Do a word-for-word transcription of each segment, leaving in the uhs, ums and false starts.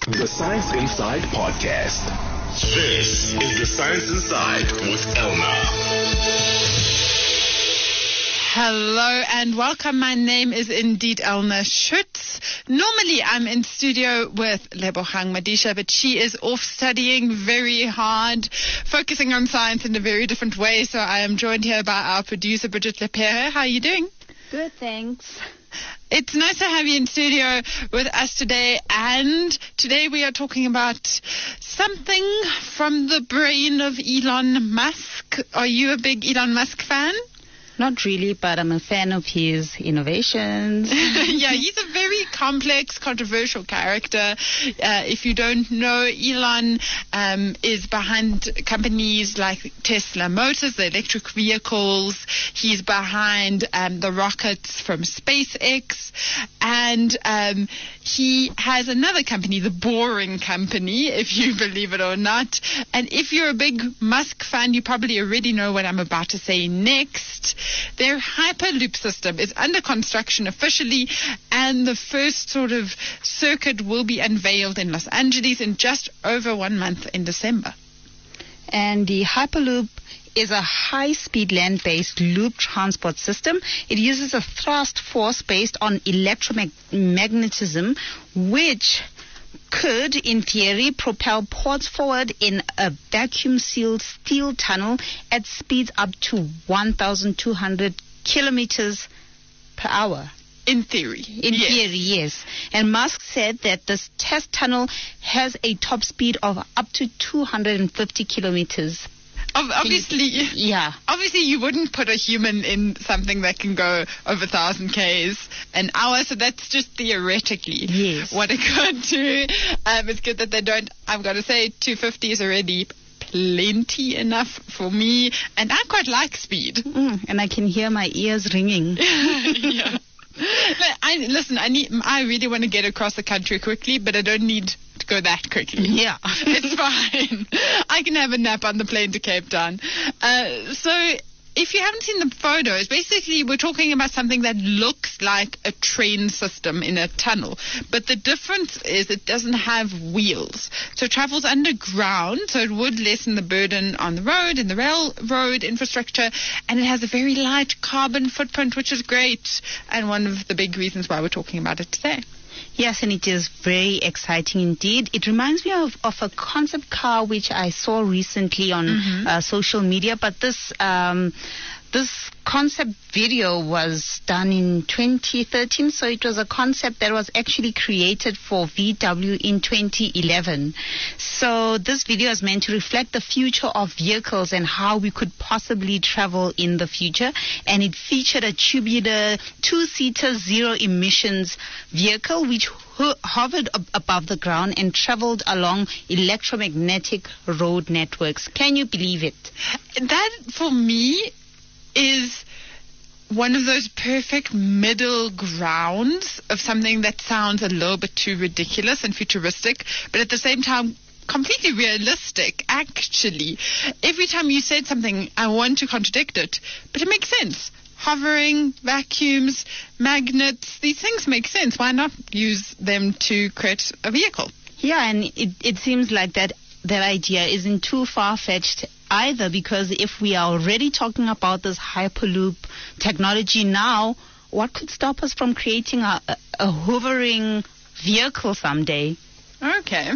The Science Inside Podcast. This is The Science Inside with Elna. Hello and welcome. My name is indeed Elna Schutz. Normally I'm in studio with Lebogang Madisha, but she is off studying very hard, focusing on science in a very different way. So I am joined here by our producer, Bridget Lepere. How are you doing? Good, thanks. It's nice to have you in studio with us today, and today we are talking about something from the brain of Elon Musk. Are you a big Elon Musk fan? Not really, but I'm a fan of his innovations. Yeah, he's a very complex, controversial character. Uh, if you don't know, Elon um, is behind companies like Tesla Motors, the electric vehicles. He's behind um, the rockets from SpaceX. And um, he has another company, the Boring Company, if you believe it or not. And if you're a big Musk fan, you probably already know what I'm about to say next. Their Hyperloop system is under construction officially, and the first sort of circuit will be unveiled in Los Angeles in just over one month in December. And the Hyperloop is a high-speed land-based loop transport system. It uses a thrust force based on electromagnetism, which could, in theory, propel ports forward in a vacuum-sealed steel tunnel at speeds up to one thousand two hundred kilometers per hour. In theory. In yes. theory, yes. And Musk said that this test tunnel has a top speed of up to two hundred fifty kilometers. Obviously, yeah. Obviously, you wouldn't put a human in something that can go over one thousand k's an hour, so that's just theoretically yes. what it could do. Um, it's good that they don't. I've got to say, two fifty is already plenty enough for me, and I quite like speed. Mm, and I can hear my ears ringing. Yeah. I, listen, I need. I really want to get across the country quickly, but I don't need to go that quickly. Yeah. It's fine. I can have a nap on the plane to Cape Town. Uh, so if you haven't seen the photos, basically we're talking about something that looks like a train system in a tunnel. But the difference is it doesn't have wheels. So it travels underground, so it would lessen the burden on the road and the railroad infrastructure. And it has a very light carbon footprint, which is great. And one of the big reasons why we're talking about it today. Yes, and it is very exciting indeed. It reminds me of, of a concept car which I saw recently on mm-hmm. uh, social media, but this um, this concept video was done in twenty thirteen, so it was a concept that was actually created for V W in twenty eleven. So this video is meant to reflect the future of vehicles and how we could possibly travel in the future, and it featured a tubular two-seater zero-emissions vehicle which ho- hovered ab- above the ground and traveled along electromagnetic road networks. Can you believe it? That, for me, is one of those perfect middle grounds of something that sounds a little bit too ridiculous and futuristic, but at the same time completely realistic, actually. Every time you said something, I want to contradict it, but it makes sense. Hovering, vacuums, magnets, these things make sense. Why not use them to create a vehicle? Yeah, and it, it seems like that that idea isn't too far-fetched either, because if we are already talking about this Hyperloop technology now, what could stop us from creating a, a, a hovering vehicle someday? Okay.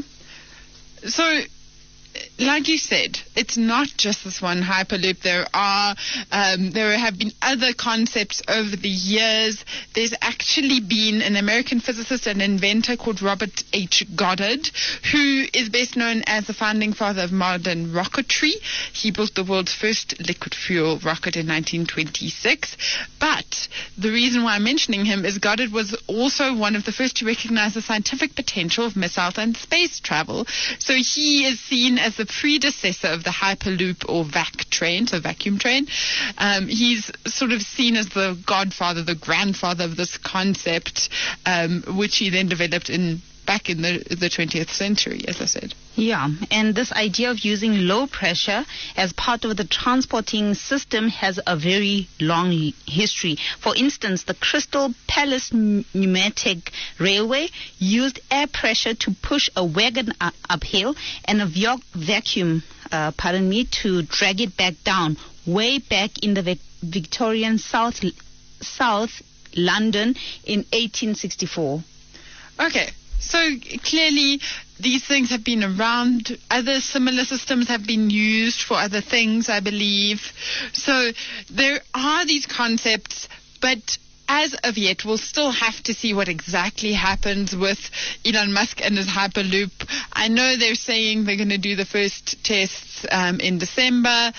So, like you said, it's not just this one Hyperloop. There are, um, there have been other concepts over the years. There's actually been an American physicist and inventor called Robert H. Goddard, who is best known as the founding father of modern rocketry. He built the world's first liquid fuel rocket in nineteen twenty-six. But the reason why I'm mentioning him is Goddard was also one of the first to recognize the scientific potential of missiles and space travel. So he is seen as the predecessor of the Hyperloop or vac train, so vacuum train. Um, he's sort of seen as the godfather, the grandfather of this concept, um, which he then developed in back in the the twentieth century, as I said. Yeah, and this idea of using low pressure as part of the transporting system has a very long history. For instance, the Crystal Palace Pneumatic Railway used air pressure to push a wagon uh, uphill and a vac- vacuum, uh, pardon me, to drag it back down, way back in the Vic- Victorian South, South London in eighteen sixty-four. Okay. So clearly these things have been around. Other similar systems have been used for other things, I believe. So there are these concepts, but as of yet, we'll still have to see what exactly happens with Elon Musk and his Hyperloop. I know they're saying they're going to do the first tests um, in December.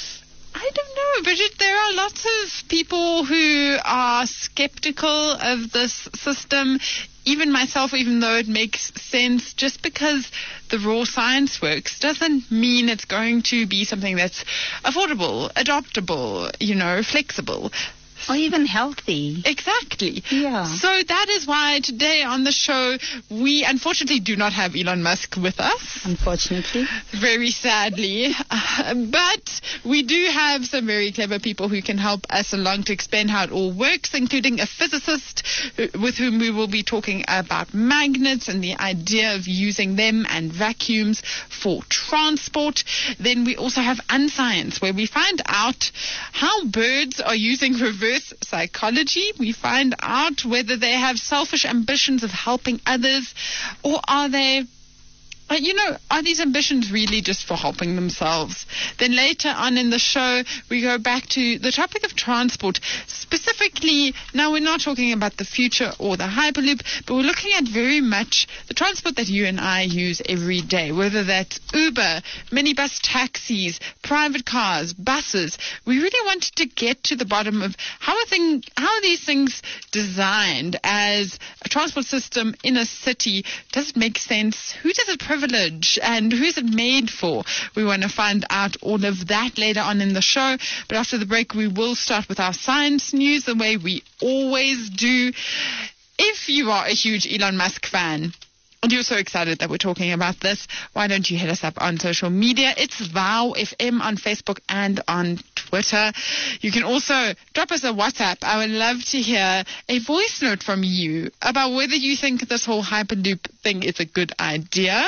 I don't know, Bridget. There are lots of people who are skeptical of this system. Even myself, even though it makes sense, just because the raw science works doesn't mean it's going to be something that's affordable, adoptable, you know, flexible. Or even healthy. Exactly. Yeah. So that is why today on the show, we unfortunately do not have Elon Musk with us. Unfortunately. Very sadly. Uh, but we do have some very clever people who can help us along to explain how it all works, including a physicist who, with whom we will be talking about magnets and the idea of using them and vacuums for transport. Then we also have Unscience, where we find out how birds are using reverse psychology. We find out whether they have selfish ambitions of helping others, or are they, uh, you know, are these ambitions really just for helping themselves? Then later on in the show, we go back to the topic of transport. Specifically, now we're not talking about the future or the Hyperloop, but we're looking at very much the transport that you and I use every day, whether that's Uber, minibus taxis, private cars, buses. We really wanted to get to the bottom of how are, thing, how are these things designed as a transport system in a city. Does it make sense? Who does it privilege? And who is it made for? We want to find out all of that later on in the show. But after the break, we will start with our science news the way we always do. If you are a huge Elon Musk fan, and you're so excited that we're talking about this, why don't you hit us up on social media? It's Vow F M on Facebook and on Twitter. You can also drop us a WhatsApp. I would love to hear a voice note from you about whether you think this whole Hyperloop thing is a good idea.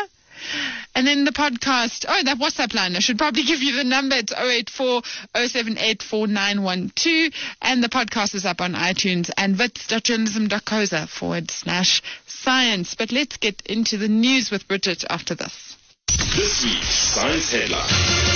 And then the podcast, oh, that WhatsApp line, I should probably give you the number. It's oh eight four, oh seven eight, four nine one two. And the podcast is up on iTunes and wits.journalism.coza forward slash science. But let's get into the news with Bridget after this. This week's Science Headline.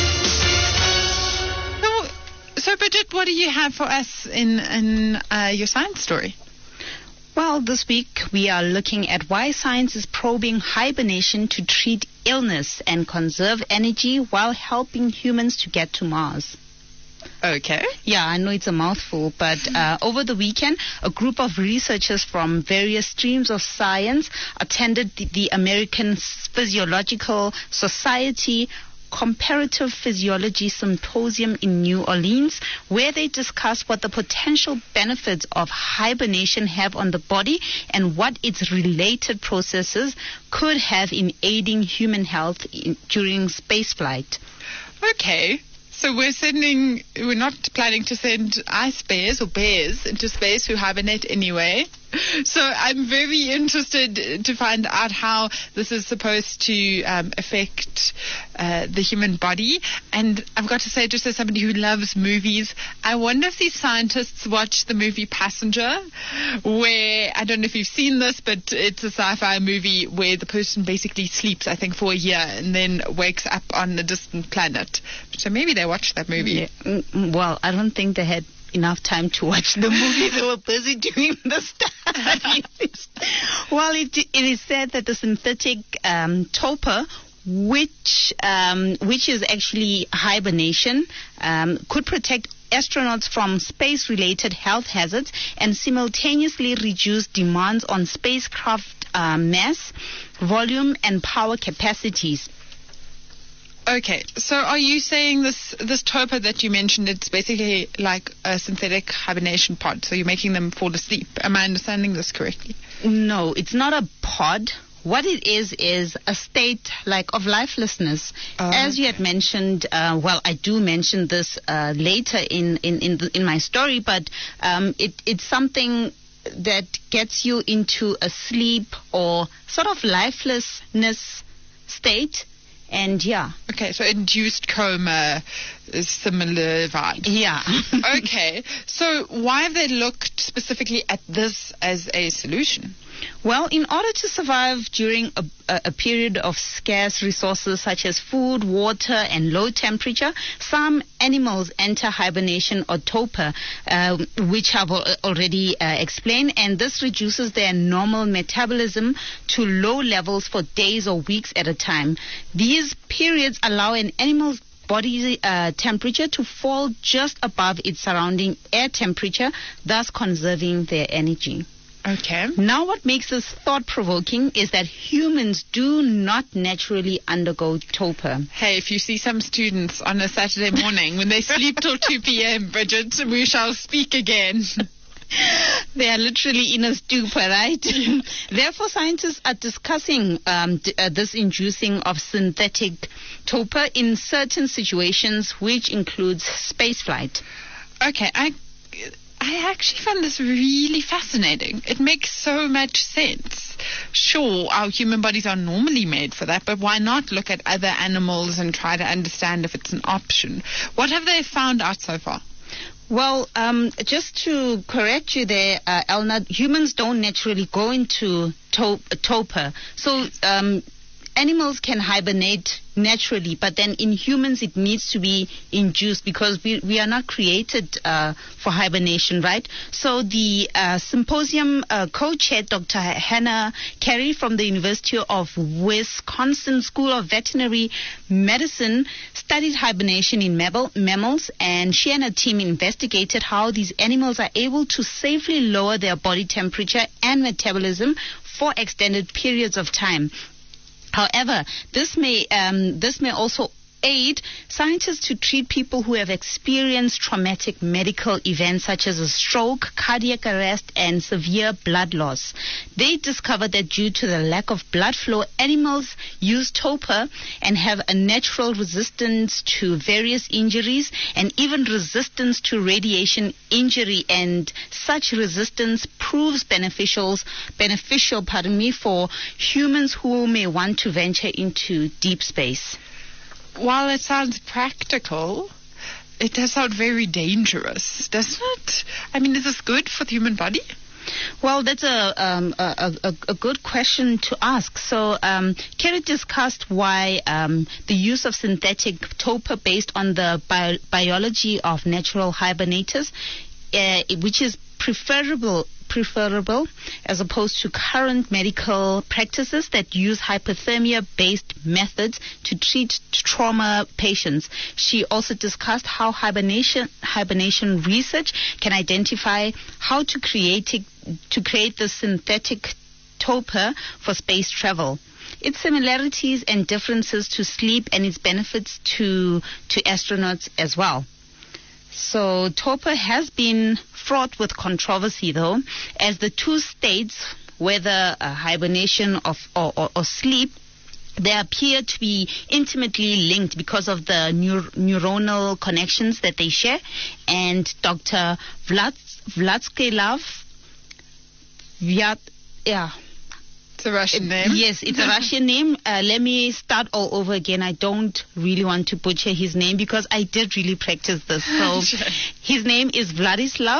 So, so Bridget, what do you have for us in, in uh, your science story? Well, this week we are looking at why science is probing hibernation to treat illness and conserve energy while helping humans to get to Mars. Okay. Yeah, I know it's a mouthful, but uh, over the weekend, a group of researchers from various streams of science attended the, the American Physiological Society Comparative Physiology Symposium in New Orleans, where they discussed what the potential benefits of hibernation have on the body and what its related processes could have in aiding human health in, during spaceflight. Okay. So we're sending, we're not planning to send ice bears or bears into space who hibernate anyway. So I'm very interested to find out how this is supposed to um, affect uh, the human body. And I've got to say, just as somebody who loves movies, I wonder if these scientists watch the movie Passenger, where, I don't know if you've seen this, but it's a sci-fi movie where the person basically sleeps, I think, for a year and then wakes up on a distant planet. So maybe they watched that movie. Yeah. Well, I don't think they had enough time to watch the movie. They were busy doing the studies. Well, it, it is said that the synthetic um, torpor, which um, which is actually hibernation, um, could protect astronauts from space-related health hazards and simultaneously reduce demands on spacecraft uh, mass, volume, and power capacities. Okay, so are you saying this this torpor that you mentioned, it's basically like a synthetic hibernation pod, so you're making them fall asleep? Am I understanding this correctly? No, it's not a pod. what it is is a state like of lifelessness. Oh, As you okay. had mentioned, uh, well, I do mention this uh, later in in in, the, in my story, but um, it it's something that gets you into a sleep or sort of lifelessness state, and yeah, Okay, so induced coma is similar vibe. yeah. Okay, so why have they looked specifically at this as a solution? Well, in order to survive during a, a, a period of scarce resources such as food, water, and low temperature, some animals enter hibernation or torpor, uh, which I've al- already uh, explained, and this reduces their normal metabolism to low levels for days or weeks at a time. These periods allow an animal's body uh, temperature to fall just above its surrounding air temperature, thus conserving their energy. Okay. Now, what makes this thought-provoking is that humans do not naturally undergo torpor. Hey, if you see some students on a Saturday morning when they sleep till two p.m., Bridget, we shall speak again. They are literally in a stupor, right? Therefore, scientists are discussing um, d- uh, this inducing of synthetic torpor in certain situations, which includes spaceflight. Okay, I... I actually find this really fascinating. It makes so much sense. Sure, our human bodies are normally made for that, but why not look at other animals and try to understand if it's an option? What have they found out so far? Well, um, just to correct you there, uh, Elna, humans don't naturally go into to- torpor. So um, animals can hibernate naturally, but then in humans it needs to be induced because we, we are not created uh, for hibernation, right? So the uh, symposium uh, co-chair Doctor Hannah Carey from the University of Wisconsin School of Veterinary Medicine studied hibernation in mammal, mammals, and she and her team investigated how these animals are able to safely lower their body temperature and metabolism for extended periods of time. However, this may um, this may also aid scientists to treat people who have experienced traumatic medical events such as a stroke, cardiac arrest, and severe blood loss. They discovered that due to the lack of blood flow, animals use torpor and have a natural resistance to various injuries and even resistance to radiation injury, and such resistance proves beneficial, beneficial pardon me, for humans who may want to venture into deep space. While it sounds practical, it does sound very dangerous, doesn't it? I mean, is this good for the human body? Well, that's a, um, a, a, a good question to ask. So, um, Kerry discussed why um, the use of synthetic torpor based on the bio- biology of natural hibernators, uh, which is preferable preferable as opposed to current medical practices that use hypothermia-based methods to treat trauma patients. She also discussed how hibernation hibernation research can identify how to create it, to create the synthetic torpor for space travel, its similarities and differences to sleep, and its benefits to to astronauts as well. So torpor has been fraught with controversy, though, as the two states, whether uh, hibernation of, or, or, or sleep, they appear to be intimately linked because of the neur- neuronal connections that they share. And Doctor Vlad Vladslav Vyat, yeah. It's a Russian name. Yes, it's a Russian name. Uh, let me start all over again. I don't really want to butcher his name because I did really practice this. So Sure. His name is Vladislav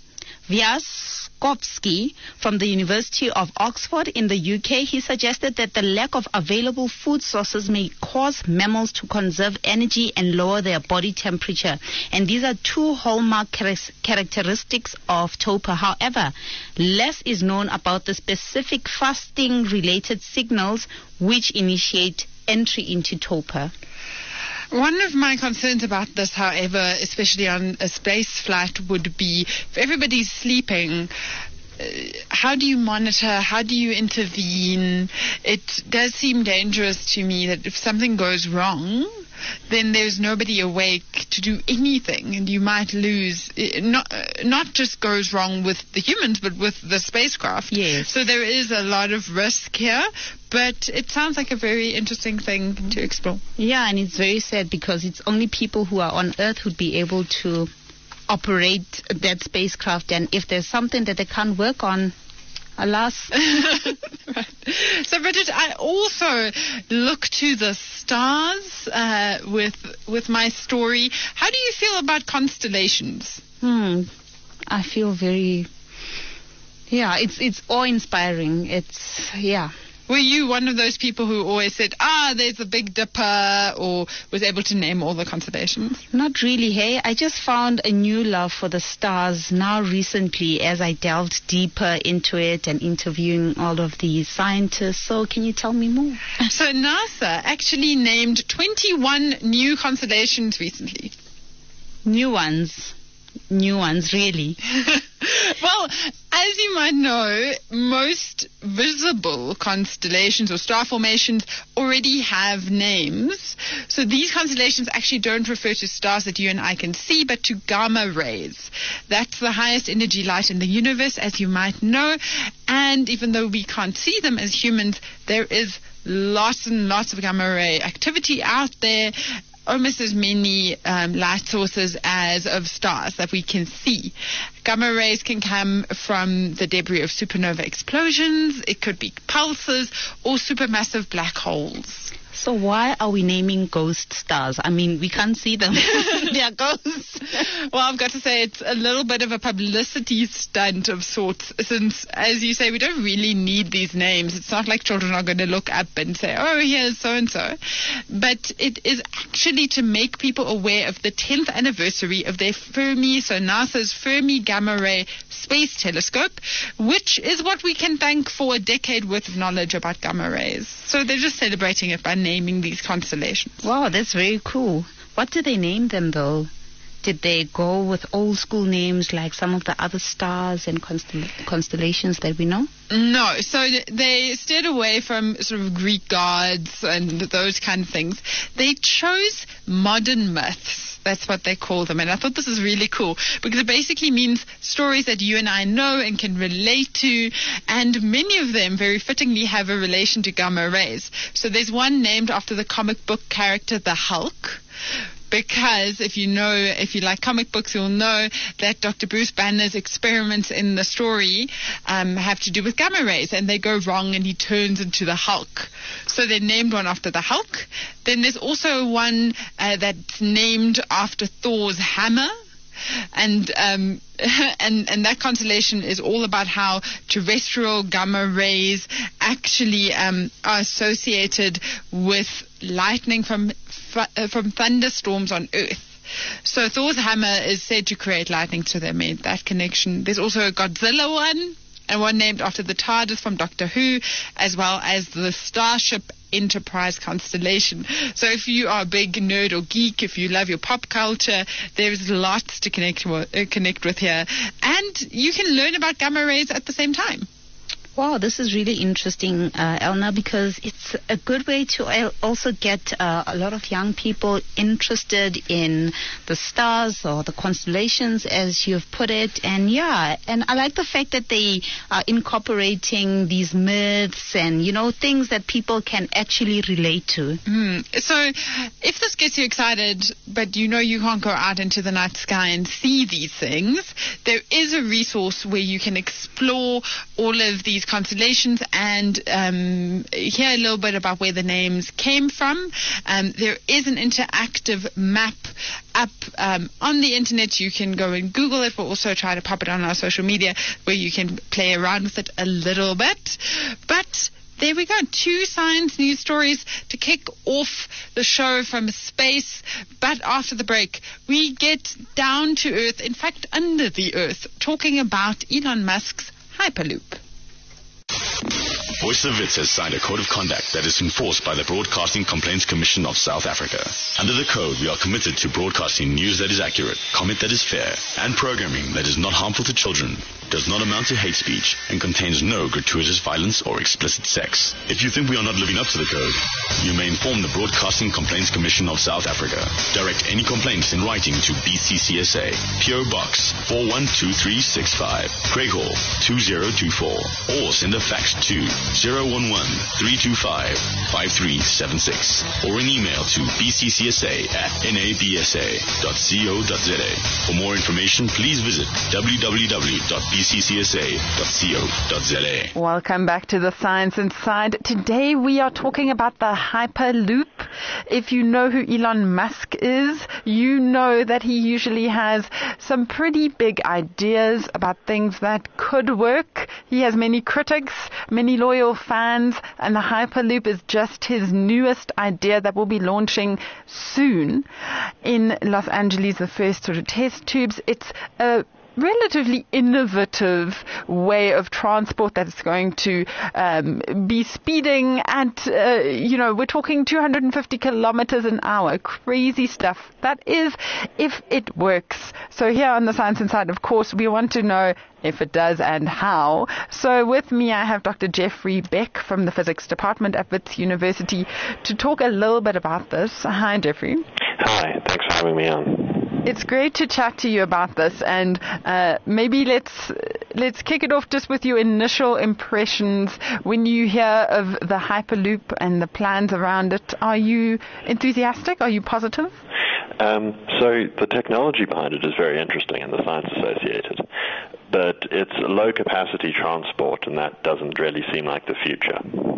Vyaskovsky from the University of Oxford in the U K. He suggested that the lack of available food sources may cause mammals to conserve energy and lower their body temperature. And these are two hallmark char- characteristics of torpor. However, less is known about the specific fasting-related signals which initiate entry into torpor. One of my concerns about this, however, especially on a space flight, would be if everybody's sleeping, uh, how do you monitor? How do you intervene? It does seem dangerous to me that if something goes wrong, then there's nobody awake to do anything, and you might lose. It not not just goes wrong with the humans, but with the spacecraft. Yes. So there is a lot of risk here, but it sounds like a very interesting thing to explore. Yeah, and it's very sad because it's only people who are on Earth who'd be able to operate that spacecraft, and if there's something that they can't work on, alas. Right. So, Bridget, I also look to the stars uh, with with my story. How do you feel about constellations? Hmm. I feel very. Yeah, it's it's awe-inspiring. It's yeah. Were you one of those people who always said, ah, there's a Big Dipper, or was able to name all the constellations? Not really, hey. I just found a new love for the stars now recently as I delved deeper into it and interviewing all of the scientists. So can you tell me more? So NASA actually named twenty-one new constellations recently. New ones. New ones, really. Well, as you might know, most visible constellations or star formations already have names. So these constellations actually don't refer to stars that you and I can see, but to gamma rays. That's the highest energy light in the universe, as you might know. And even though we can't see them as humans, there is lots and lots of gamma ray activity out there. Almost as many um, light sources as of stars that we can see. Gamma rays can come from the debris of supernova explosions. It could be pulsars or supermassive black holes. So why are we naming ghost stars? I mean, we can't see them. They are ghosts. Well, I've got to say it's a little bit of a publicity stunt of sorts, since, as you say, we don't really need these names. It's not like children are going to look up and say, oh, here's so-and-so. But it is actually to make people aware of the tenth anniversary of their Fermi, so NASA's Fermi Gamma Ray Space Telescope, which is what we can thank for a decade worth of knowledge about gamma rays. So they're just celebrating it by naming these constellations. Wow, that's very cool. What did they name them, though? Did they go with old school names like some of the other stars and constel- constellations that we know? No, so they steered away from sort of Greek gods and those kind of things. They chose modern myths. That's what they call them. And I thought this is really cool because it basically means stories that you and I know and can relate to. And many of them, very fittingly, have a relation to gamma rays. So there's one named after the comic book character, the Hulk. Because if you know, if you like comic books, you'll know that Doctor Bruce Banner's experiments in the story um, have to do with gamma rays, and they go wrong, and he turns into the Hulk. So they named one after the Hulk. Then there's also one uh, that's named after Thor's hammer. And um, and and that constellation is all about how terrestrial gamma rays actually um, are associated with lightning from fu- from thunderstorms on Earth. So Thor's hammer is said to create lightning, so they made that connection. There's also a Godzilla one, and one named after the TARDIS from Doctor Who, as well as the Starship Enterprise constellation. So if you are a big nerd or geek, if you love your pop culture, there's lots to connect with, uh, connect with here. And you can learn about gamma rays at the same time. Wow, this is really interesting, uh, Elna, because it's a good way to also get uh, a lot of young people interested in the stars or the constellations, as you've put it. And yeah, and I like the fact that they are incorporating these myths and, you know, things that people can actually relate to. Mm. So if this gets you excited, but you know you can't go out into the night sky and see these things, there is a resource where you can explore all of these constellations and um, hear a little bit about where the names came from. Um, there is an interactive map up um, on the internet. You can go and Google it. We'll also try to pop it on our social media where you can play around with it a little bit. But there we go. Two science news stories to kick off the show from space. But after the break, we get down to Earth, in fact, under the Earth, talking about Elon Musk's Hyperloop. Voice of Wits has signed a code of conduct that is enforced by the Broadcasting Complaints Commission of South Africa. Under the code, we are committed to broadcasting news that is accurate, comment that is fair, and programming that is not harmful to children, does not amount to hate speech, and contains no gratuitous violence or explicit sex. If you think we are not living up to the code, you may inform the Broadcasting Complaints Commission of South Africa. Direct any complaints in writing to B C C S A, P O Box four one two three six five, Craighall two zero two four, or send a fax to zero one one three two five five three seven six, or an email to b c c s a at n a b s a dot co dot z a. For more information, please visit w w w dot b c c s a dot co dot z a. Welcome back to the Science Inside. Today we are talking about the Hyperloop. If you know who Elon Musk is, you know that he usually has some pretty big ideas about things that could work. He has many critics, many loyal fans, and the Hyperloop is just his newest idea that will be launching soon in Los Angeles, the first sort of test tubes. It's a relatively innovative way of transport that's going to um, be speeding at, uh, you know, we're talking two hundred fifty kilometers an hour. Crazy stuff. That is, if it works. So here on the Science Inside, of course, we want to know if it does and how. So with me, I have Doctor Jeffrey Beck from the Physics Department at Wits University to talk a little bit about this. Hi, Jeffrey. Hi, thanks for having me on. It's great to chat to you about this, and uh, maybe let's let's kick it off just with your initial impressions when you hear of the Hyperloop and the plans around it. Are you enthusiastic? Are you positive? Um, so the technology behind it is very interesting and the science associated, but it's low capacity transport, and that doesn't really seem like the future.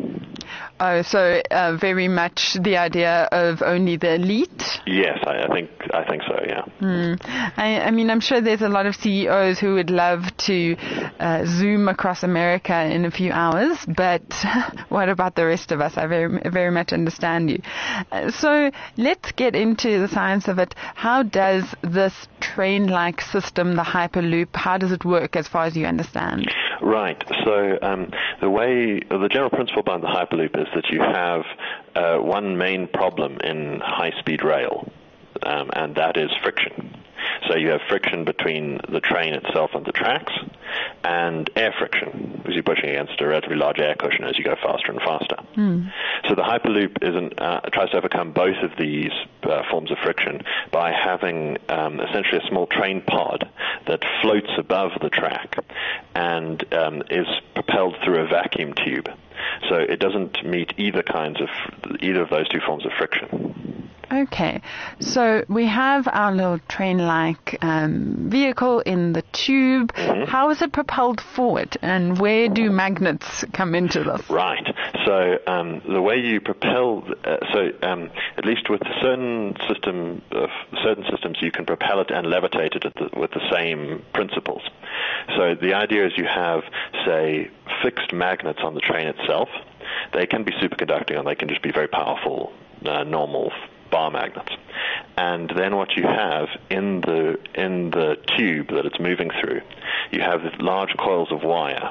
Oh, so uh, very much the idea of only the elite? Yes, I, I think I think so, yeah. Mm. I, I mean, I'm sure there's a lot of C E Os who would love to uh, zoom across America in a few hours, but what about the rest of us? I very, very much understand you. Uh, so let's get into the science of it. How does this train-like system, the Hyperloop, how does it work as far as you understand? Right. So um, the way, the general principle behind the Hyperloop is that you have uh, one main problem in high-speed rail, um, and that is friction. So you have friction between the train itself and the tracks, and air friction, because you're pushing against a relatively large air cushion as you go faster and faster. Mm. So the Hyperloop isn't, uh, tries to overcome both of these uh, forms of friction by having um, essentially a small train pod that floats above the track and um, is propelled through a vacuum tube. So it doesn't meet either kinds of either of those two forms of friction. Okay, so we have our little train-like um, vehicle in the tube. Mm-hmm. How is it propelled forward, and where do magnets come into this? Right. So um, the way you propel, uh, so um, at least with certain system, uh, certain systems, you can propel it and levitate it at the, with the same principles. So the idea is you have, say, fixed magnets on the train itself. They can be superconducting, and they can just be very powerful, uh, normal bar magnets. And then what you have in the in the tube that it's moving through, you have large coils of wire.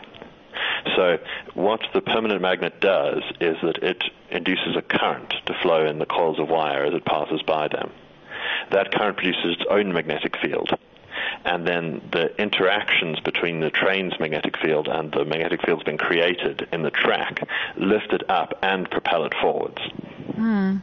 So what the permanent magnet does is that it induces a current to flow in the coils of wire as it passes by them. That current produces its own magnetic field. And then the interactions between the train's magnetic field and the magnetic fields being created in the track lift it up and propel it forwards. Hmm.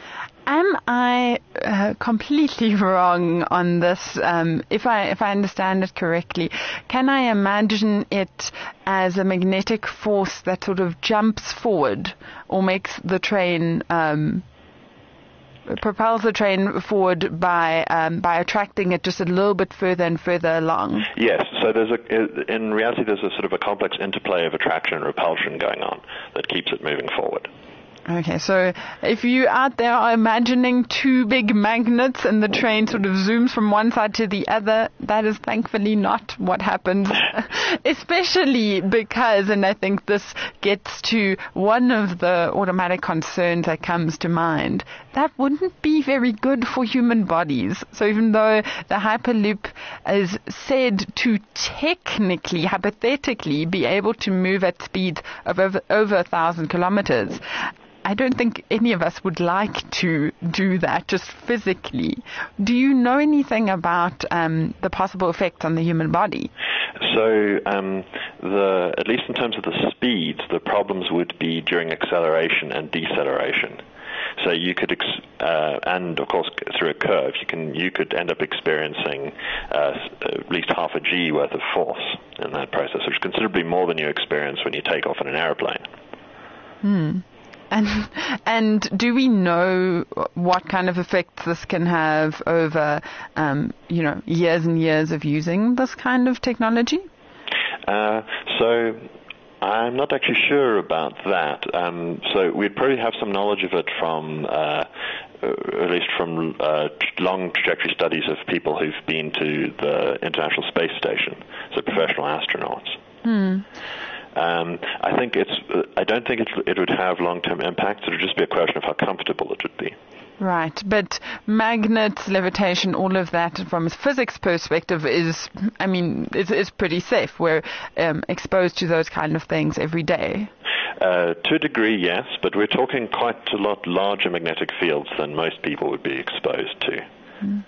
Am I uh, completely wrong on this? Um, if I if I understand it correctly, can I imagine it as a magnetic force that sort of jumps forward or makes the train um, propels the train forward by um, by attracting it just a little bit further and further along? Yes. So there's a in reality there's a sort of a complex interplay of attraction and repulsion going on that keeps it moving forward. Okay, so if you out there are imagining two big magnets and the train sort of zooms from one side to the other, that is thankfully not what happens. Especially because, and I think this gets to one of the automatic concerns that comes to mind, that wouldn't be very good for human bodies. So even though the Hyperloop is said to technically, hypothetically, be able to move at speeds of over, over a thousand kilometers, I don't think any of us would like to do that just physically. Do you know anything about um, the possible effects on the human body? So, um, the at least in terms of the speeds, the problems would be during acceleration and deceleration. So you could, ex- uh, and of course through a curve, you can you could end up experiencing uh, at least half a G worth of force in that process, which is considerably more than you experience when you take off in an airplane. Hmm. And and do we know what kind of effects this can have over, um, you know, years and years of using this kind of technology? Uh, so I'm not actually sure about that. Um, so we'd probably have some knowledge of it from, uh, at least from uh, long trajectory studies of people who've been to the International Space Station, so professional astronauts. Hmm. Um, I think it's. Uh, I don't think it, it would have long-term impacts. It would just be a question of how comfortable it would be. Right, but magnets, levitation, all of that from a physics perspective is, I mean, is, is pretty safe. We're um, exposed to those kind of things every day. Uh, to a degree, yes, but we're talking quite a lot larger magnetic fields than most people would be exposed to. Mm.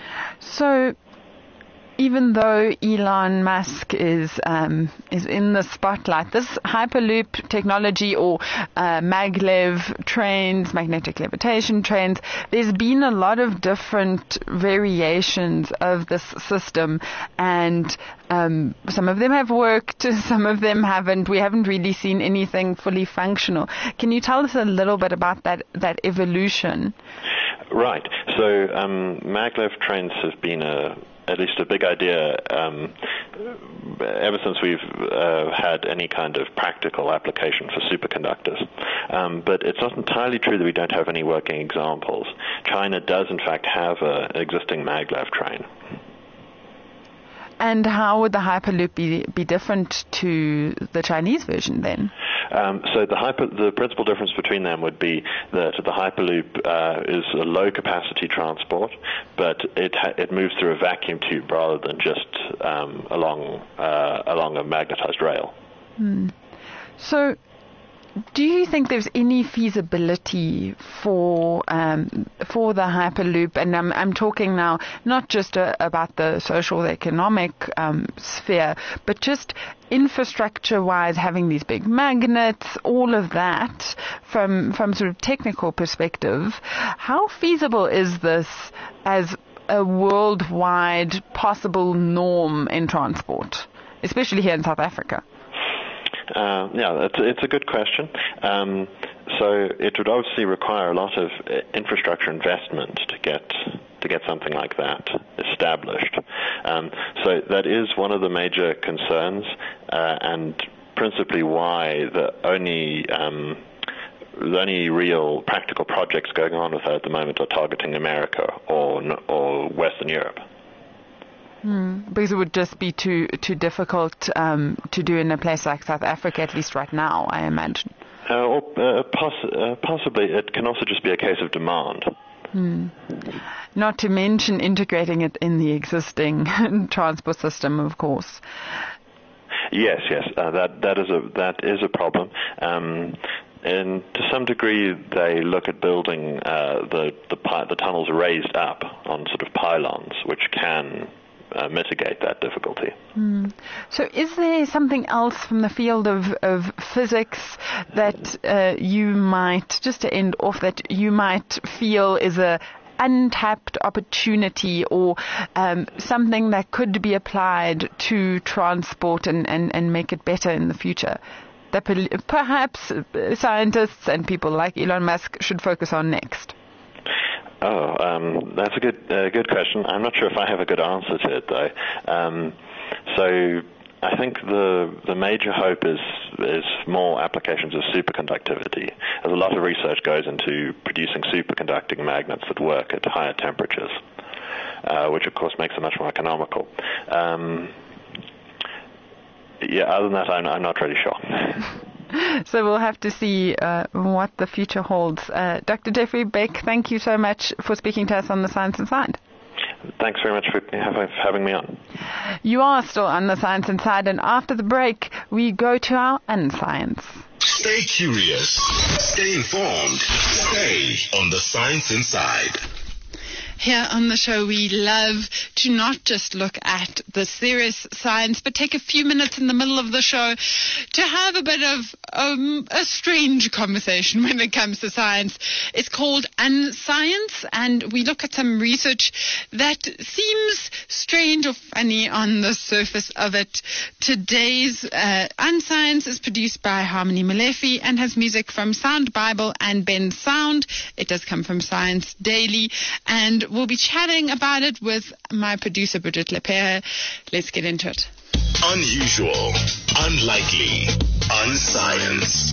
So, even though Elon Musk is um, is in the spotlight, this Hyperloop technology or uh, maglev trains, magnetic levitation trains, there's been a lot of different variations of this system, and um, some of them have worked, some of them haven't. We haven't really seen anything fully functional. Can you tell us a little bit about that, that evolution? Right. So um, maglev trains have been a at least a big idea um, ever since we've uh, had any kind of practical application for superconductors. Um, but it's not entirely true that we don't have any working examples. China does, in fact, have an existing maglev train. And how would the Hyperloop be, be different to the Chinese version then? Um, so the, hyper, the principal difference between them would be that the Hyperloop uh, is a low-capacity transport, but it ha- it moves through a vacuum tube rather than just um, along uh, along a magnetized rail. Hmm. So, do you think there's any feasibility for um, for the Hyperloop? And I'm, I'm talking now not just uh, about the social, the economic um, sphere, but just infrastructure-wise, having these big magnets, all of that, from from sort of technical perspective. How feasible is this as a worldwide possible norm in transport, especially here in South Africa? Uh, yeah, it's, it's a good question. Um, so it would obviously require a lot of uh, infrastructure investment to get to get something like that established. Um, so that is one of the major concerns, uh, and principally why the only um, the only real practical projects going on with that at the moment are targeting America or or Western Europe. Mm, because it would just be too too difficult um, to do in a place like South Africa, at least right now, I imagine. Uh, or uh, poss- uh, possibly it can also just be a case of demand. Mm. Not to mention integrating it in the existing transport system, of course. Yes, yes, uh, that that is a that is a problem. Um, And to some degree, they look at building uh, the the, pi- the tunnels raised up on sort of pylons, which can uh, mitigate that difficulty. Mm. So is there something else from the field of, of physics that uh, you might, just to end off, that you might feel is a untapped opportunity or um, something that could be applied to transport and, and, and make it better in the future, that perhaps scientists and people like Elon Musk should focus on next? Oh, um, that's a good uh, good question. I'm not sure if I have a good answer to it, though. Um, so I think the the major hope is is more applications of superconductivity, as a lot of research goes into producing superconducting magnets that work at higher temperatures, uh, which of course makes them much more economical. Um, yeah, other than that, I'm, I'm not really sure. So we'll have to see uh, what the future holds. Uh, Doctor Jeffrey Beck, thank you so much for speaking to us on The Science Inside. Thanks very much for having me on. You are still on The Science Inside, and after the break, we go to our unscience. Stay curious. Stay informed. Stay on The Science Inside. Here on the show, we love to not just look at the serious science, but take a few minutes in the middle of the show to have a bit of um, a strange conversation when it comes to science. It's called Unscience, and we look at some research that seems strange or funny on the surface of it. Today's uh, Unscience is produced by Harmony Malefi and has music from Sound Bible and Ben Sound. It does come from Science Daily, and we'll be chatting about it with my producer, Bridget Lepere. Let's get into it. Unusual, unlikely, unscience.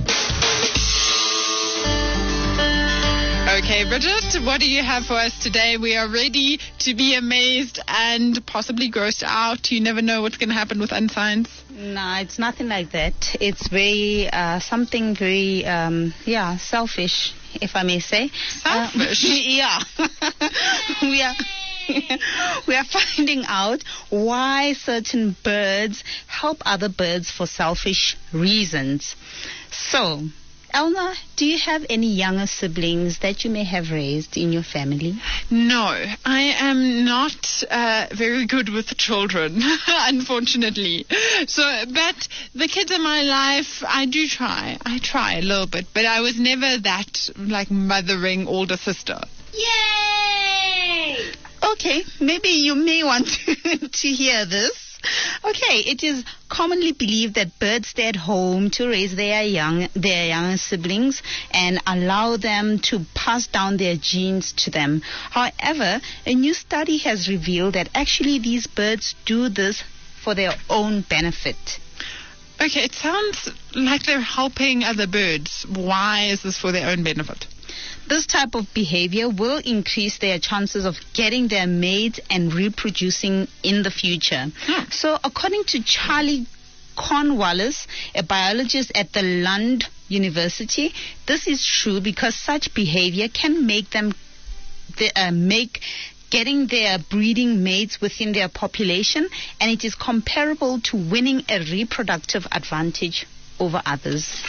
Okay, Bridget, what do you have for us today? We are ready to be amazed and possibly grossed out. You never know what's going to happen with Unscience. No, it's nothing like that. It's very, uh, something very, um, yeah, selfish, if I may say. Selfish? Uh, yeah. we are... we are finding out why certain birds help other birds for selfish reasons. So, Elna, do you have any younger siblings that you may have raised in your family? No, I am not uh, very good with children, unfortunately. So, but the kids in my life, I do try. I try a little bit, but I was never that, like, mothering older sister. Yay! Okay, maybe you may want to, to hear this. Okay, it is commonly believed that birds stay at home to raise their young, their younger siblings and allow them to pass down their genes to them. However, a new study has revealed that actually these birds do this for their own benefit. Okay, it sounds like they're helping other birds. Why is this for their own benefit? This type of behavior will increase their chances of getting their mates and reproducing in the future. Hmm. So, according to Charlie Cornwallis, a biologist at the Lund University, this is true because such behavior can make them the, uh, make getting their breeding mates within their population, and it is comparable to winning a reproductive advantage over others.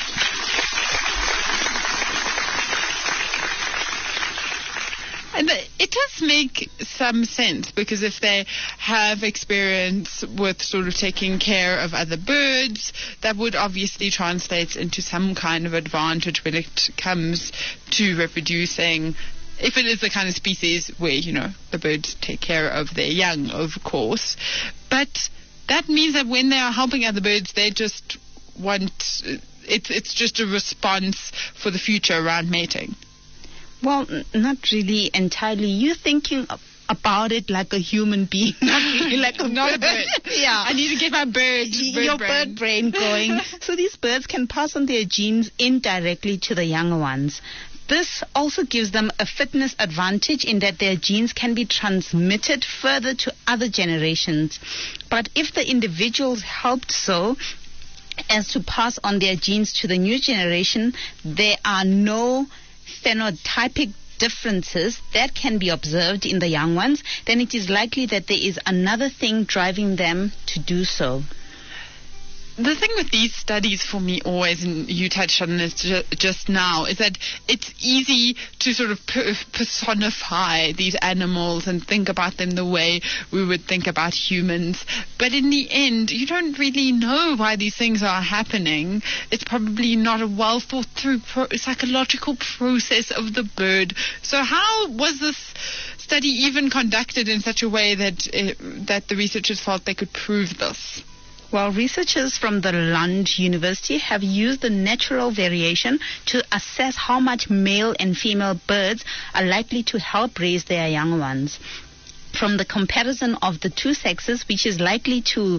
And it does make some sense, because if they have experience with sort of taking care of other birds, that would obviously translate into some kind of advantage when it comes to reproducing, if it is the kind of species where, you know, the birds take care of their young, of course. But that means that when they are helping other birds, they just want, it's, it's just a response for the future around mating. Well, n- not really entirely. You're thinking of, about it like a human being, not really like a Not bird. a bird. Yeah. I need to get my bird, bird your brain. bird brain going. So these birds can pass on their genes indirectly to the younger ones. This also gives them a fitness advantage in that their genes can be transmitted further to other generations. But if the individuals helped so as to pass on their genes to the new generation, there are no phenotypic differences that can be observed in the young ones, then it is likely that there is another thing driving them to do so. The thing with these studies for me always, and you touched on this ju- just now, is that it's easy to sort of per- personify these animals and think about them the way we would think about humans. But in the end, you don't really know why these things are happening. It's probably not a well thought through pro- psychological process of the bird. So how was this study even conducted in such a way that uh, that the researchers felt they could prove this? Well, researchers from the Lund University have used the natural variation to assess how much male and female birds are likely to help raise their young ones. From the comparison of the two sexes, which is likely to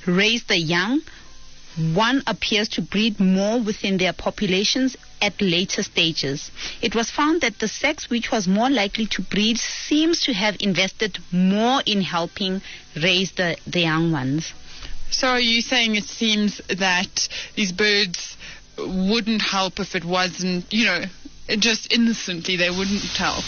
raise the young, one appears to breed more within their populations at later stages. It was found that the sex which was more likely to breed seems to have invested more in helping raise the, the young ones. So are you saying it seems that these birds wouldn't help if it wasn't, you know, just innocently they wouldn't help?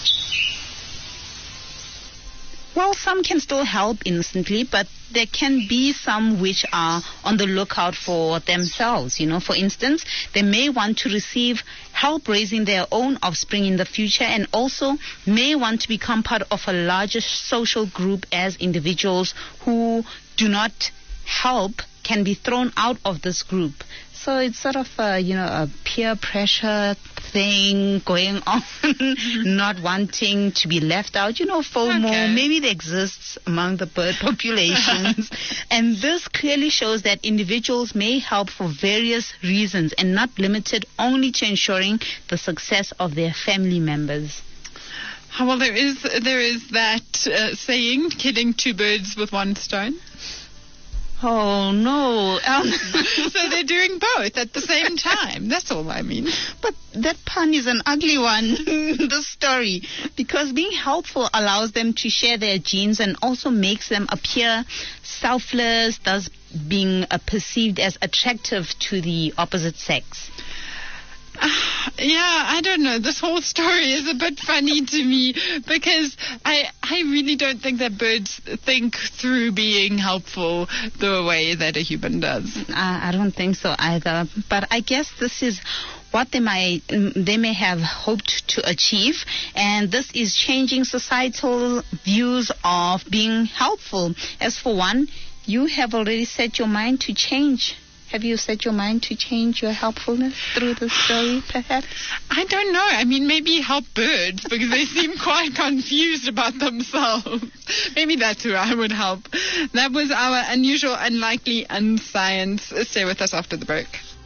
Well, some can still help innocently, but there can be some which are on the lookout for themselves. You know, for instance, they may want to receive help raising their own offspring in the future, and also may want to become part of a larger social group, as individuals who do not help can be thrown out of this group. So it's sort of a, you know, a peer pressure thing going on, not wanting to be left out. You know, FOMO, okay. maybe it exists among the bird populations. And this clearly shows that individuals may help for various reasons and not limited only to ensuring the success of their family members. Well, there is, there is that uh, saying, killing two birds with one stone. Oh, no. Um, so they're doing both at the same time. That's all I mean. But that pun is an ugly one, the story, because being helpful allows them to share their genes and also makes them appear selfless, thus being uh, perceived as attractive to the opposite sex. Uh, yeah, I don't know. This whole story is a bit funny to me because I I really don't think that birds think through being helpful the way that a human does. Uh, I don't think so either. But I guess this is what they might they may have hoped to achieve, and this is changing societal views of being helpful. As for one, you have already set your mind to change. Have you set your mind to change your helpfulness through the story, perhaps? I don't know. I mean, maybe help birds, because they seem quite confused about themselves. Maybe that's who I would help. That was our Unusual, Unlikely, Unscience. Stay with us after the break.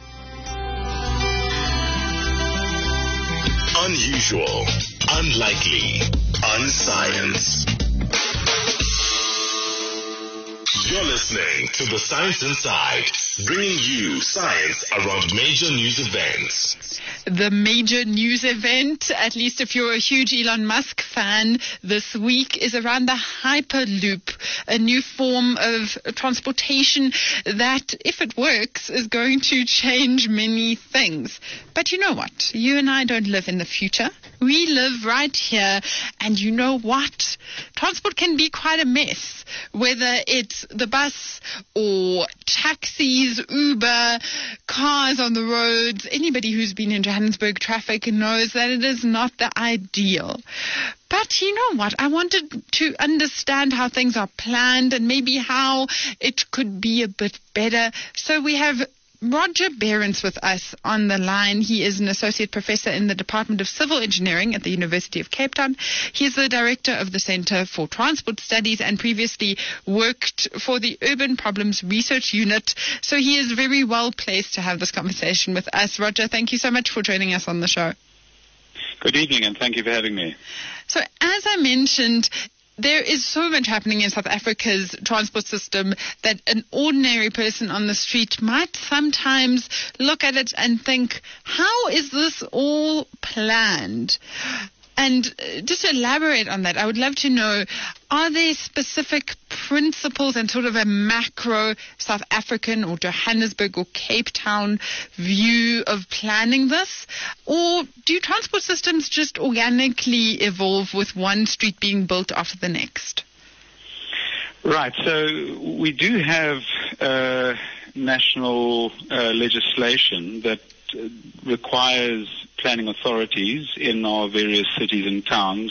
Unusual, Unlikely, Unscience. You're listening to The Science Inside, bringing you science around major news events. The major news event, at least if you're a huge Elon Musk fan, this week is around the Hyperloop, a new form of transportation that, if it works, is going to change many things. But you know what? You and I don't live in the future. We live right here, and you know what? Transport can be quite a mess, whether it's the bus or taxis, Uber, cars on the roads. Anybody who's been in Johannesburg traffic knows that it is not the ideal. But you know what? I wanted to understand how things are planned and maybe how it could be a bit better. So we have Roger Behrens with us on the line. He is an associate professor in the Department of Civil Engineering at the University of Cape Town. He is the director of the Center for Transport Studies and previously worked for the Urban Problems Research Unit. So he is very well placed to have this conversation with us. Roger, thank you so much for joining us on the show. Good evening, and thank you for having me. So as I mentioned, there is so much happening in South Africa's transport system that an ordinary person on the street might sometimes look at it and think, how is this all planned? And just to elaborate on that, I would love to know, are there specific principles and sort of a macro South African or Johannesburg or Cape Town view of planning this? Or do transport systems just organically evolve with one street being built after the next? Right, so we do have uh, national uh, legislation that uh, requires planning authorities in our various cities and towns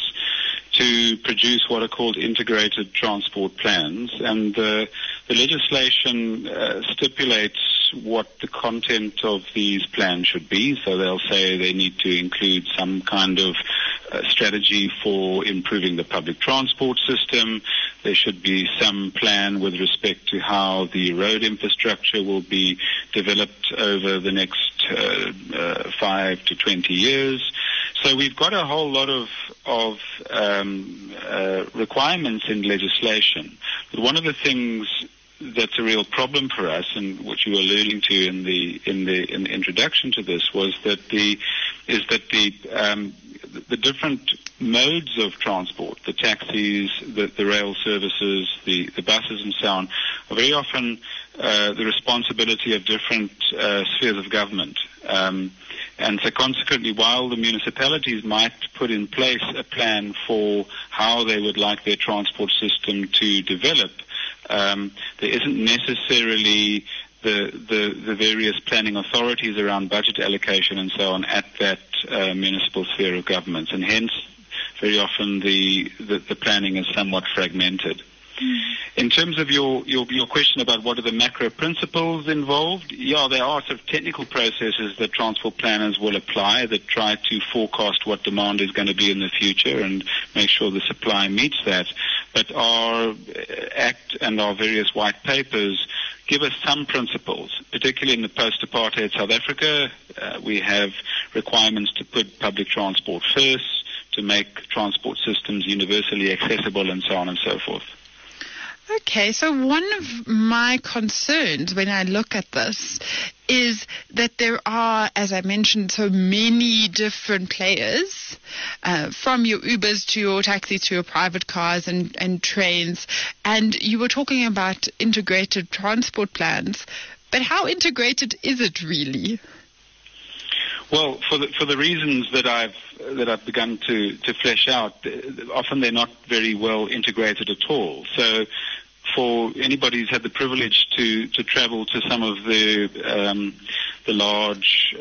to produce what are called integrated transport plans. And uh, the legislation uh, stipulates what the content of these plans should be. So they'll say they need to include some kind of uh, strategy for improving the public transport system. There should be some plan with respect to how the road infrastructure will be developed over the next uh, uh, five to twenty years. So we've got a whole lot of, of um, uh, requirements in legislation. But one of the things that's a real problem for us, and what you were alluding to in the in the in the introduction to this was that the is that the um, the different modes of transport, the taxis, the, the rail services, the, the buses and so on, are very often uh, the responsibility of different uh, spheres of government. Um, and so consequently, while the municipalities might put in place a plan for how they would like their transport system to develop, um, there isn't necessarily The, the, the various planning authorities around budget allocation and so on at that uh, municipal sphere of government, and hence very often the, the, the planning is somewhat fragmented. Mm. In terms of your, your, your question about what are the macro principles involved, yeah, there are sort of technical processes that transport planners will apply that try to forecast what demand is going to be in the future and make sure the supply meets that. But our Act and our various white papers give us some principles, particularly in the post-apartheid South Africa. Uh, we have requirements to put public transport first, to make transport systems universally accessible, and so on and so forth. Okay, so one of my concerns when I look at this is that there are, as I mentioned, so many different players, uh, from your Ubers to your taxis to your private cars and, and trains. And you were talking about integrated transport plans, but how integrated is it really? Well, for the for the reasons that I've that I've begun to, to flesh out, often they're not very well integrated at all. So, for anybody who's had the privilege to, to travel to some of the um, the large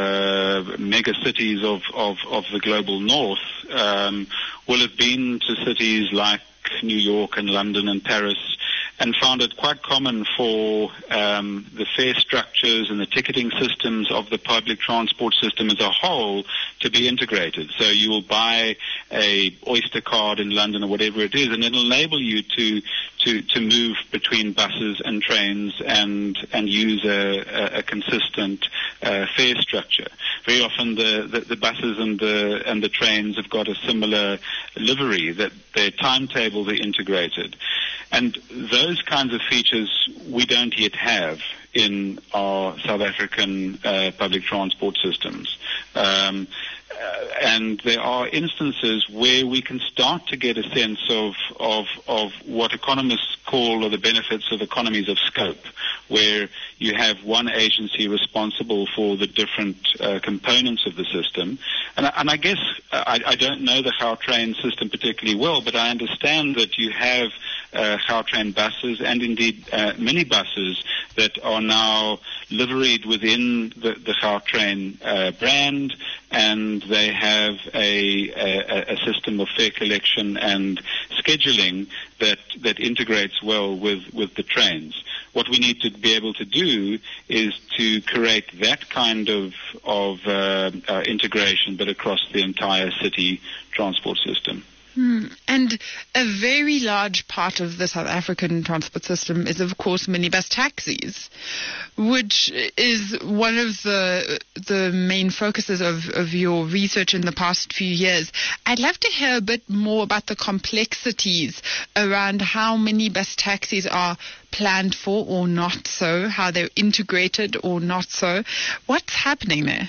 uh, mega cities of, of, of the global north, um, will have been to cities like New York and London and Paris, and found it quite common for um, the fare structures and the ticketing systems of the public transport system as a whole to be integrated. So you will buy a Oyster card in London or whatever it is, and it'll enable you to to, to move between buses and trains and and use a, a, a consistent uh, fare structure. Very often the, the, the buses and the and the trains have got a similar livery, that their timetables are integrated. And those kinds of features we don't yet have in our South African uh, public transport systems. Um, uh, and there are instances where we can start to get a sense of, of, of what economists call or the benefits of economies of scope, where you have one agency responsible for the different uh, components of the system. And, and I guess I, I don't know the Gautrain system particularly well, but I understand that you have uh, Gautrain buses and indeed uh, minibuses that are now liveried within the, the Gautrain uh, brand, and they have a, a, a system of fare collection and scheduling that, that integrates well with, with the trains. What we need to be able to do is to create that kind of, of uh, uh, integration, but across the entire city transport system. Hmm. And a very large part of the South African transport system is, of course, minibus taxis, which is one of the the main focuses of, of your research in the past few years. I'd love to hear a bit more about the complexities around how minibus taxis are planned for or not so, how they're integrated or not so. What's happening there?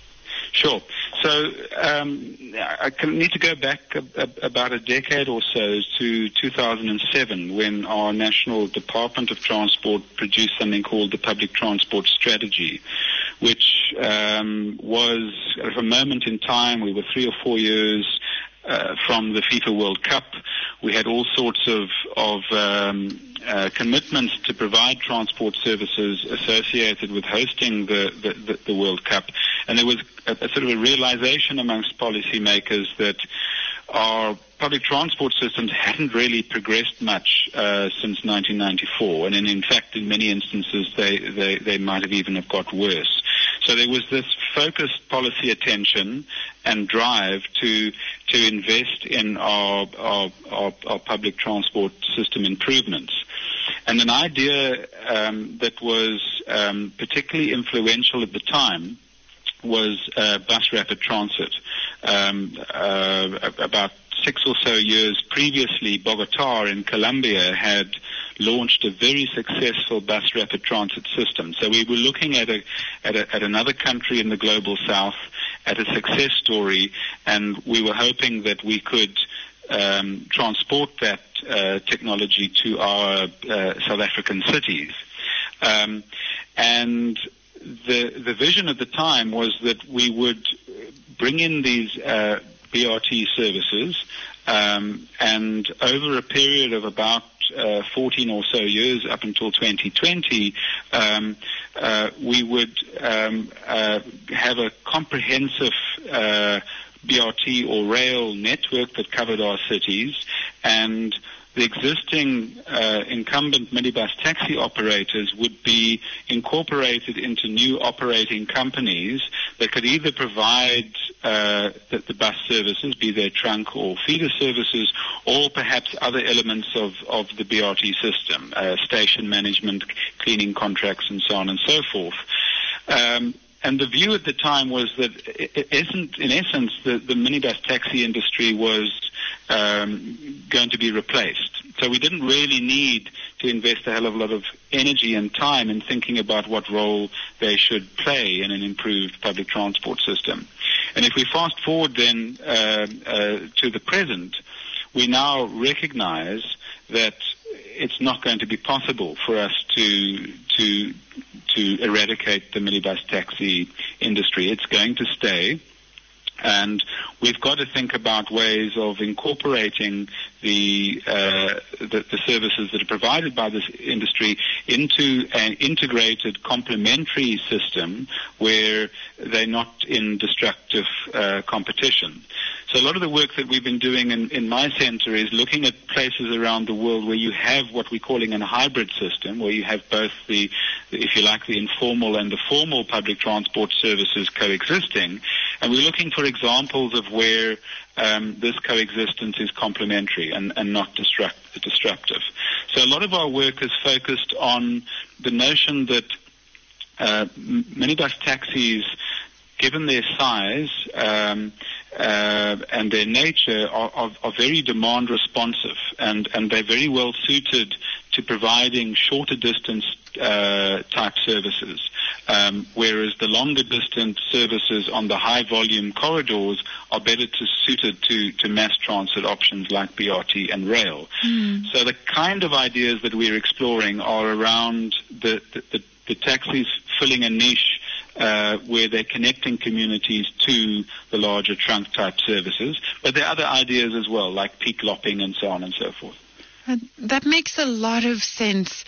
Sure. So um, I can need to go back a, a, about a decade or so to two thousand seven, when our National Department of Transport produced something called the Public Transport Strategy, which um, was at a moment in time, we were three or four years uh, from the FIFA World Cup. We had all sorts of, of um, uh, commitments to provide transport services associated with hosting the, the, the, the World Cup. And there was a, a sort of a realization amongst policymakers that our public transport systems hadn't really progressed much uh, since nineteen ninety-four, and in, in fact, in many instances, they, they, they might have even have got worse. So there was this focused policy attention and drive to to invest in our our, our, our public transport system improvements. And an idea um, that was um, particularly influential at the time was uh, bus rapid transit. Um, uh, about six or so years previously, Bogota in Colombia had launched a very successful bus rapid transit system. So we were looking at a, at, a, at another country in the global south, at a success story, and we were hoping that we could um, transport that uh, technology to our uh, South African cities. Um, and the the vision at the time was that we would bring in these uh, B R T services, um, and over a period of about uh, fourteen or so years, up until twenty twenty, um, uh, we would um, uh, have a comprehensive uh, B R T or rail network that covered our cities, and the existing uh, incumbent minibus taxi operators would be incorporated into new operating companies that could either provide uh, the, the bus services, be they trunk or feeder services, or perhaps other elements of, of the B R T system, uh, station management, cleaning contracts, and so on and so forth. Um, And the view at the time was that, it isn't, in essence, the, the minibus taxi industry was um, going to be replaced. So we didn't really need to invest a hell of a lot of energy and time in thinking about what role they should play in an improved public transport system. And if we fast forward then uh, uh, to the present, we now recognize that it's not going to be possible for us to to to eradicate the minibus taxi industry. It's going to stay, and we've got to think about ways of incorporating the, uh, the the services that are provided by this industry into an integrated complementary system where they're not in destructive uh, competition. So a lot of the work that we've been doing in, in my center is looking at places around the world where you have what we're calling a hybrid system, where you have both the, if you like, the informal and the formal public transport services coexisting. And we're looking for examples of where um, this coexistence is complementary and, and not destruct, disruptive. So a lot of our work is focused on the notion that uh, minibus taxis, given their size um, uh, and their nature, are, are, are very demand responsive, and, and they're very well suited to providing shorter distance uh, type services, um, whereas the longer distance services on the high volume corridors are better to, suited to, to mass transit options like B R T and rail. Mm. So the kind of ideas that we're exploring are around the, the, the, the taxis filling a niche Uh, where they're connecting communities to the larger trunk-type services. But there are other ideas as well, like peak lopping and so on and so forth. Uh, that makes a lot of sense,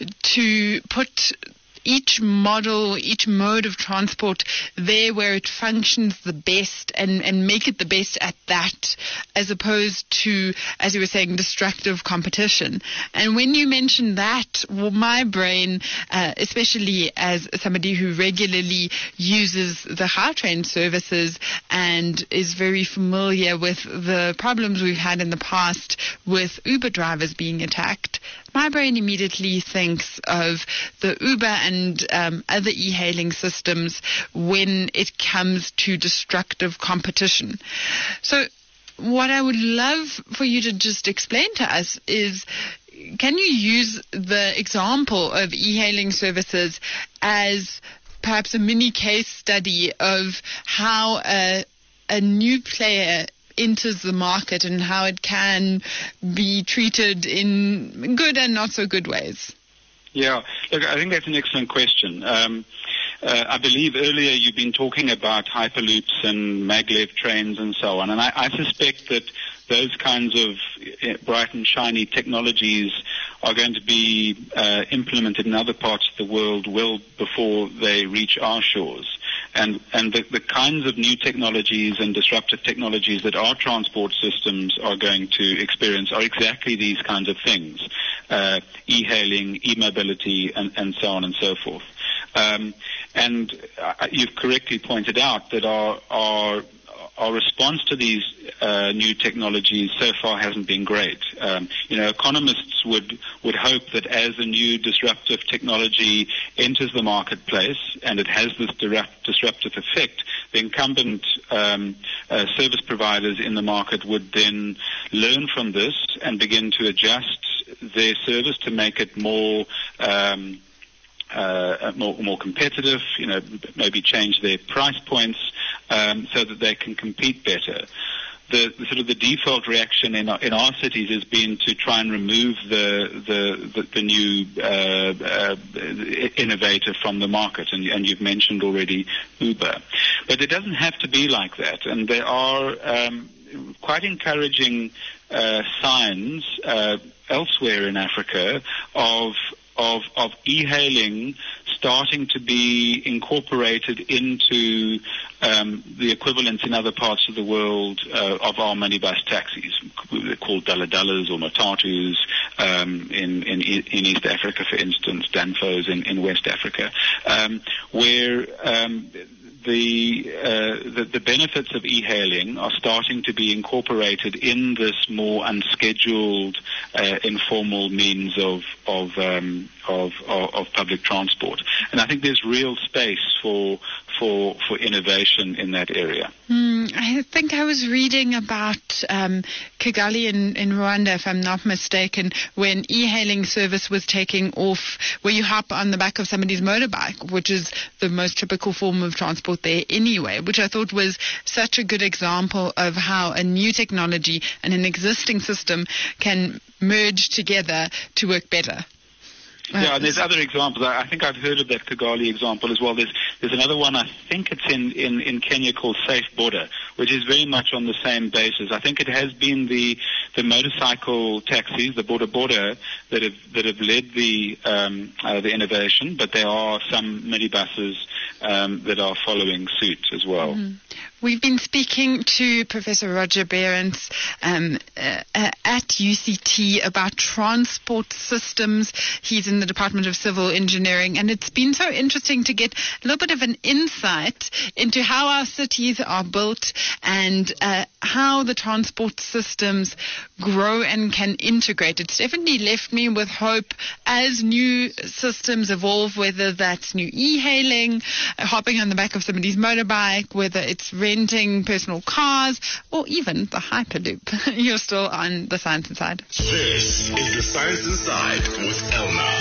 to put each model, each mode of transport there where it functions the best, and, and make it the best at that, as opposed to, as you were saying, destructive competition. And when you mentioned that, well, my brain, uh, especially as somebody who regularly uses the Gautrain services and is very familiar with the problems we've had in the past with Uber drivers being attacked, my brain immediately thinks of the Uber and um, other e-hailing systems when it comes to destructive competition. So what I would love for you to just explain to us is, can you use the example of e-hailing services as perhaps a mini case study of how a, a new player enters the market and how it can be treated in good and not so good ways? Yeah, look, I think that's an excellent question. Um, uh, I believe earlier you've been talking about hyperloops and maglev trains and so on, and I, I suspect that those kinds of bright and shiny technologies are going to be uh, implemented in other parts of the world well before they reach our shores. And, and the, the kinds of new technologies and disruptive technologies that our transport systems are going to experience are exactly these kinds of things, uh, e-hailing, e-mobility, and, and so on and so forth. Um, and uh, you've correctly pointed out that our, our Our response to these uh, new technologies so far hasn't been great. Um, you know, economists would would hope that as a new disruptive technology enters the marketplace and it has this disrupt, disruptive effect, the incumbent um, uh, service providers in the market would then learn from this and begin to adjust their service to make it more um, uh, more, more competitive, you know, maybe change their price points um, so that they can compete better. The, the sort of the default reaction in our, in our cities has been to try and remove the the, the, the new uh, uh, innovator from the market, and, and you've mentioned already Uber. But it doesn't have to be like that, and there are um, quite encouraging uh, signs uh, elsewhere in Africa of of of e-hailing starting to be incorporated into um, the equivalents in other parts of the world uh, of our minibus taxis. They're called daladalas or matatus um, in, in in East Africa, for instance, danfos in, in West Africa, um, where um, The, uh, the the benefits of e-hailing are starting to be incorporated in this more unscheduled, uh, informal means of of, um, of of of public transport, and I think there's real space for for for innovation in that area. Mm, I think I was reading about um, Kigali in, in Rwanda, if I'm not mistaken, when e-hailing service was taking off, where you hop on the back of somebody's motorbike, which is the most typical form of transport there anyway, which I thought was such a good example of how a new technology and an existing system can merge together to work better. Yeah, and there's other examples. I think I've heard of that Kigali example as well. There's there's another one, I think it's in, in, in Kenya, called Safe Border, which is very much on the same basis. I think it has been the the motorcycle taxis, the Border Border, that have that have led the um, uh, the innovation, but there are some minibuses um, that are following suit as well. Mm-hmm. We've been speaking to Professor Roger Behrens um, uh, uh, at U C T about transport systems. He's in the Department of Civil Engineering, and it's been so interesting to get a little bit of an insight into how our cities are built and uh, how the transport systems grow and can integrate. It's definitely left me with hope as new systems evolve, whether that's new e-hailing, uh, hopping on the back of somebody's motorbike, whether it's renting personal cars, or even the Hyperloop. You're still on The Science Inside. This is The Science Inside with Elna.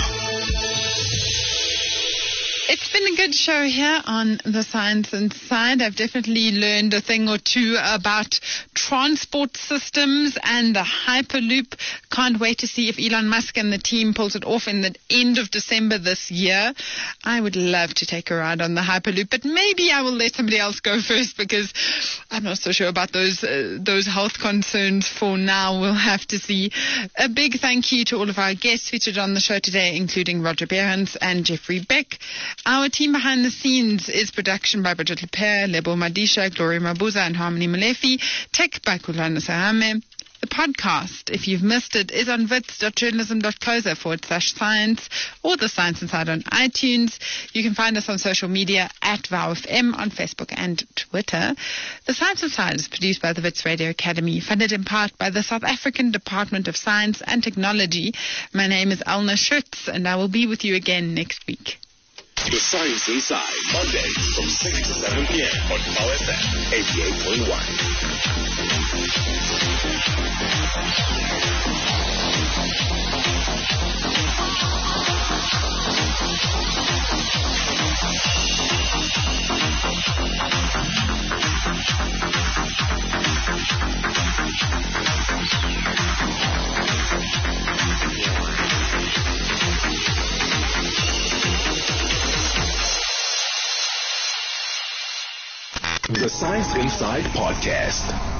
It's been a good show here on The Science Inside. I've definitely learned a thing or two about transport systems and the Hyperloop. Can't wait to see if Elon Musk and the team pulls it off in the end of December this year. I would love to take a ride on the Hyperloop, but maybe I will let somebody else go first because I'm not so sure about those uh, those health concerns for now. We'll have to see. A big thank you to all of our guests featured on the show today, including Roger Behrens and Jeffrey Beck. Our team behind the scenes is production by Bridget Lepere, Lebo Madisha, Gloria Mabuza, and Harmony Malefi. Tech by Kulana Sahame. The podcast, if you've missed it, is on wits.journalism.closer forward slash science or The Science Inside on iTunes. You can find us on social media at VowFM on Facebook and Twitter. The Science Inside is produced by the Wits Radio Academy, funded in part by the South African Department of Science and Technology. My name is Elna Schutz, and I will be with you again next week. The Science Inside, Mondays from six to seven p.m. on VowFM eighty-eight point The Science Inside Podcast.